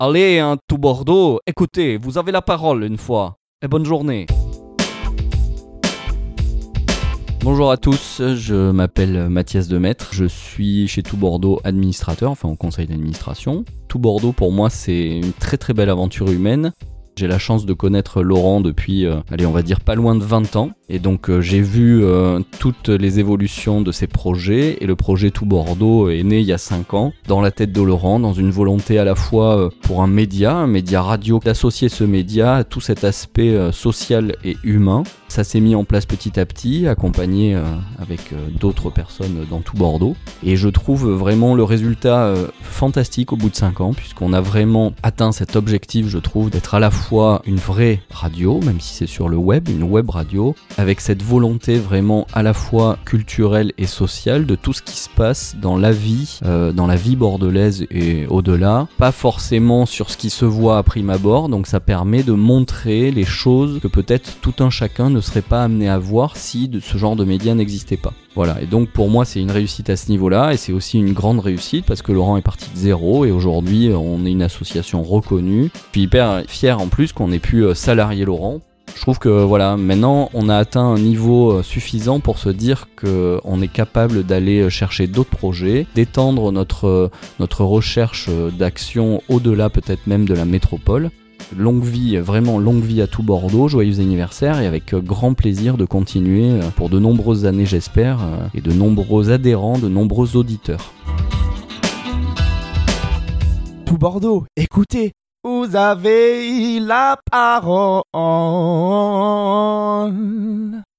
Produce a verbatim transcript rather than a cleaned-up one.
Allez, hein, tout Bordeaux, écoutez, vous avez la parole une fois. Et bonne journée. Bonjour à tous, je m'appelle Mathias Demaître, je suis chez Tout Bordeaux administrateur, enfin au conseil d'administration. Tout Bordeaux pour moi c'est une très très belle aventure humaine. J'ai la chance de connaître Laurent depuis, euh, allez on va dire pas loin de vingt ans. Et donc euh, j'ai vu euh, toutes les évolutions de ses projets. Et le projet Tout Bordeaux est né il y a cinq ans, dans la tête de Laurent, dans une volonté à la fois euh, pour un média, un média radio, d'associer ce média à tout cet aspect euh, social et humain. Ça s'est mis en place petit à petit, accompagné euh, avec euh, d'autres personnes dans tout Bordeaux. Et je trouve vraiment le résultat euh, fantastique au bout de cinq ans, puisqu'on a vraiment atteint cet objectif, je trouve, d'être à la fois une vraie radio, même si c'est sur le web, une web radio, avec cette volonté vraiment à la fois culturelle et sociale de tout ce qui se passe dans la vie, euh, dans la vie bordelaise et au-delà. Pas forcément sur ce qui se voit à prime abord, donc ça permet de montrer les choses que peut-être tout un chacun ne serait pas amené à voir si de ce genre de médias n'existait pas. Voilà, et donc pour moi c'est une réussite à ce niveau-là, et c'est aussi une grande réussite parce que Laurent est parti de zéro, et aujourd'hui on est une association reconnue. Je suis hyper fier en plus qu'on ait pu salarier Laurent. Je trouve que voilà, maintenant on a atteint un niveau suffisant pour se dire qu'on est capable d'aller chercher d'autres projets, d'étendre notre, notre recherche d'action au-delà peut-être même de la métropole. Longue vie, vraiment longue vie à tout Bordeaux, joyeux anniversaire, et avec grand plaisir de continuer pour de nombreuses années j'espère, et de nombreux adhérents, de nombreux auditeurs. Tout Bordeaux, écoutez, vous avez la parole.